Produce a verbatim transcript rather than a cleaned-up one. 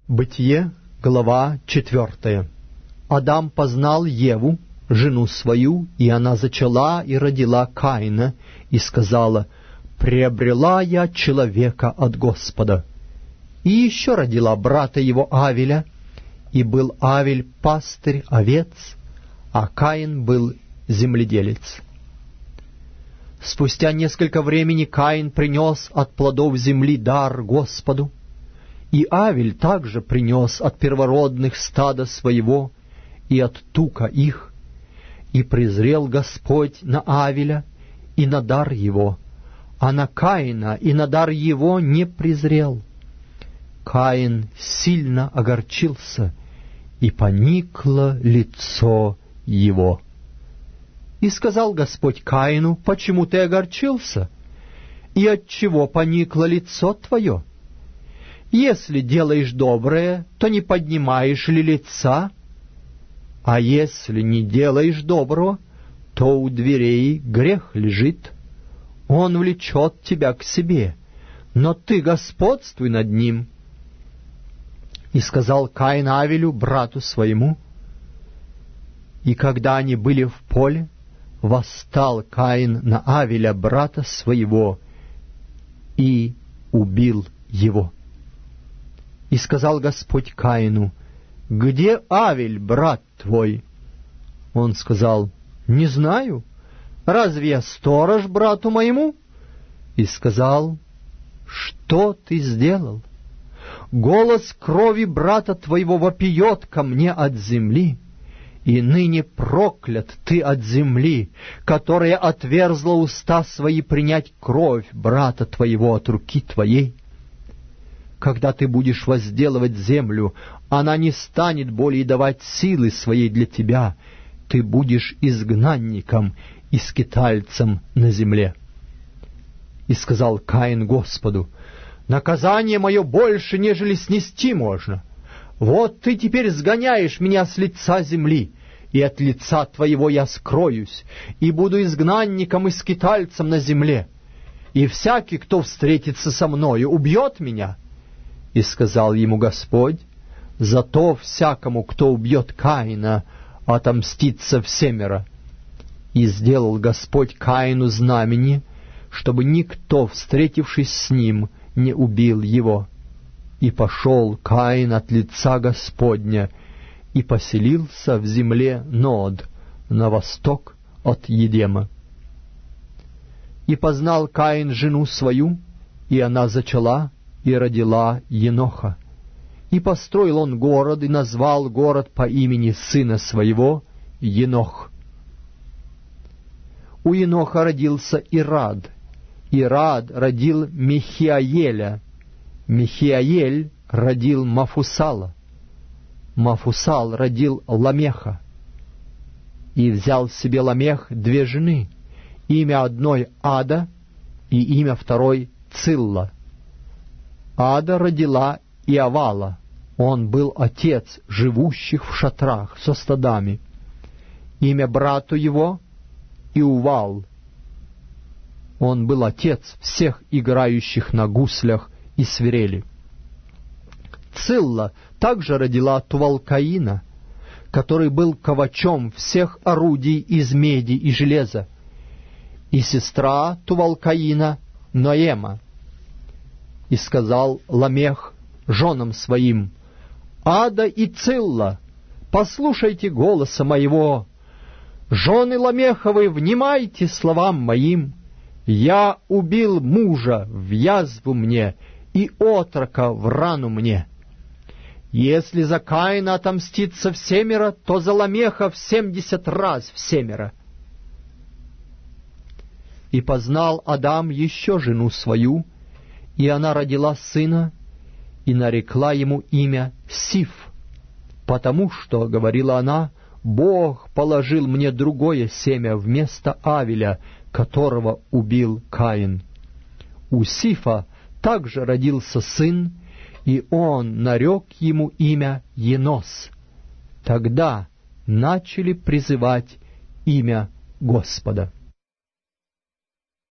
Бытие, глава четвертая. Адам познал Еву, жену свою, и она зачала и родила Каина, и сказала: «Приобрела я человека от Господа». И еще родила брата его Авеля, и был Авель пастырь овец, а Каин был земледелец. Спустя несколько времени Каин принес от плодов земли дар Господу, и Авель также принес от первородных стада своего и от тука их, и презрел Господь на Авеля и на дар его, а на Каина и на дар его не презрел. Каин сильно огорчился, и поникло лицо его. И сказал Господь Каину: «Почему ты огорчился? И отчего поникло лицо твое? Если делаешь доброе, то не поднимаешь ли лица? А если не делаешь доброго, то у дверей грех лежит. Он влечет тебя к себе, но ты господствуй над ним». И сказал Каин Авелю, брату своему. И когда они были в поле, восстал Каин на Авеля, брата своего, и убил его. И сказал Господь Каину: «Где Авель, брат твой?» Он сказал: «Не знаю. Разве я сторож брату моему?» И сказал: «Что ты сделал? Голос крови брата твоего вопиет ко мне от земли, и ныне проклят ты от земли, которая отверзла уста свои принять кровь брата твоего от руки твоей. Когда ты будешь возделывать землю, она не станет более давать силы своей для тебя, ты будешь изгнанником и скитальцем на земле». И сказал Каин Господу: «Наказание мое больше, нежели снести можно. Вот ты теперь сгоняешь меня с лица земли, и от лица твоего я скроюсь, и буду изгнанником и скитальцем на земле. И всякий, кто встретится со мною, убьет меня». И сказал ему Господь: «Зато всякому, кто убьет Каина, отомстится всемеро». И сделал Господь Каину знамение, чтобы никто, встретившись с ним, не убил его. И пошел Каин от лица Господня, и поселился в земле Нод, на восток от Едема. И познал Каин жену свою, и она зачала и родила Еноха. И построил он город, и назвал город по имени сына своего Енох. У Еноха родился Ирад. Ирад родил Михиаеля. Михиаель родил Мафусала. Мафусал родил Ламеха. И взял себе Ламех две жены, имя одной Ада и имя второй Цилла. Ада родила Иавала, он был отец живущих в шатрах со стадами. Имя брату его Иувал, он был отец всех играющих на гуслях и свирели. Цилла также родила Тувалкаина, который был ковачом всех орудий из меди и железа, и сестра Тувалкаина Ноема. И сказал Ламех женам своим: «Ада и Цилла, послушайте голоса моего. Жены Ламеховы, внимайте словам моим. Я убил мужа в язву мне, и отрока в рану мне. Если за Каина отомстится всемеро, то за Ламеха в семьдесят раз всемеро». И познал Адам еще жену свою, и она родила сына, и нарекла ему имя Сиф, потому что, говорила она, Бог положил мне другое семя вместо Авеля, которого убил Каин. У Сифа также родился сын, и он нарек ему имя Енос. Тогда начали призывать имя Господа.